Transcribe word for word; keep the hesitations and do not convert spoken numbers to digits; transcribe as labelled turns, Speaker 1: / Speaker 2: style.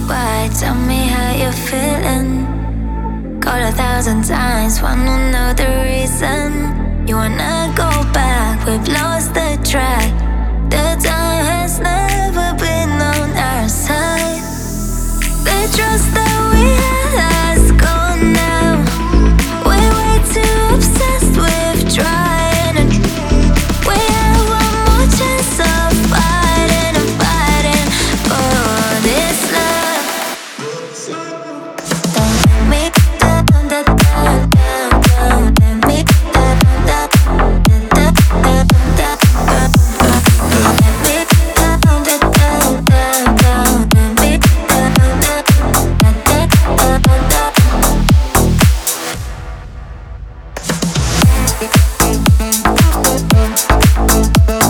Speaker 1: Why? Tell me how you're feeling. Called a thousand times, wanna know the reason. You wanna go back, we've lost the track. The time has never been on our side. The trust that we had is gone now. We're way too obsessed with trying, and we have one more chance of fighting and fighting for this love. Don't let me down, down, down, down, down. Let me down, down, down, down, down, down. Let me down, down, down, down, down. Let me down, down, down, down, down, down.
Speaker 2: We'll be right back.